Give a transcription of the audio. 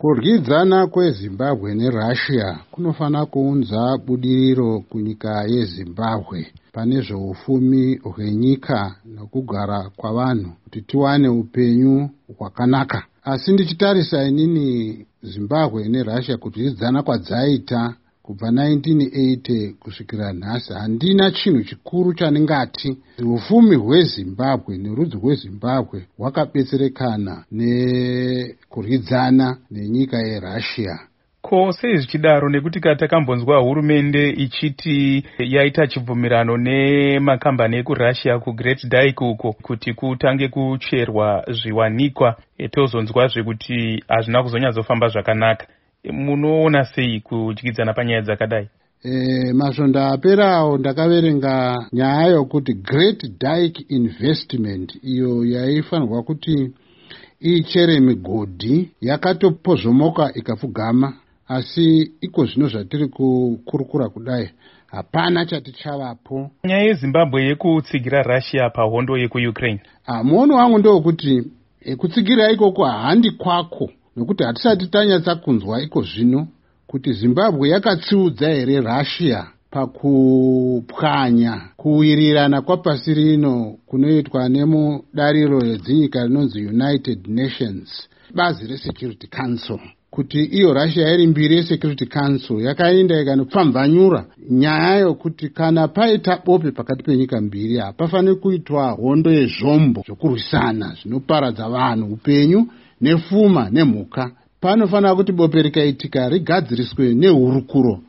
Kuryidzana kweZimbabwe neRussia kunofana kuunza budiriro kunyika yeZimbabwe pane zveufumi hwenyika nokugara kwavanhu kuti tiwane upenyu hwakanaka. Asi ndichitarisa inini Zimbabwe neRussia kuryidzana kwadzaita kubva 1980 kusvikira nhasi, handina chinhu chikuru chaningati ufumi hweZimbabwe nerudzi rweZimbabwe hwakabetserekana nekuryidzana nenyika yeRussia. Ko sei zvichidaro? Nekuti takambonzwa hurumende ichiti yaita chibvumirano nemakambani ekurussia kuGreat Dyke uko kuti kutange kucherwa zviwanikwa, tozonzwazve kuti hazvina kuzonyatsofamba zvakanaka. Munoona sei kudyidzana panyaya dzakadai? Masvondo aperawo ndakaverenga nyaya yokuti Great Dyke Investment iyo yaifanirwa kuti ichere migodhi yakatopozvomoka ikapfugama, asi iko zvino zvatiri kukurukura kudai hapana chati chavapo. Nyaya yeZimbabwe yekutsigira Russia pahondo yekuUkraine, muono wangu ndowokuti kutsigira ikoko handi kwako, nokuti hatisati tanyatsa kunzwa iko zvino kuti Zimbabwe yakatsiudza here Russia pakupwanya kuwirirana kwapasi rino kunoitwa nemudariro redzinyika rinonzi United Nations, bazi reSecurity Council, kuti iyo Russia iri mbiri yeSecurity Council yakaenda ikanopfamvanyura nyaya yokuti kana paita bope pakati penyika mbiri hapafaniri kuitwa hondo yezvombo zvokurwisana zvinoparadza vanhu, upenyu nepfuma nemhuka. Panofanira kuti bope rikaitika rigadziriswe nehurukuro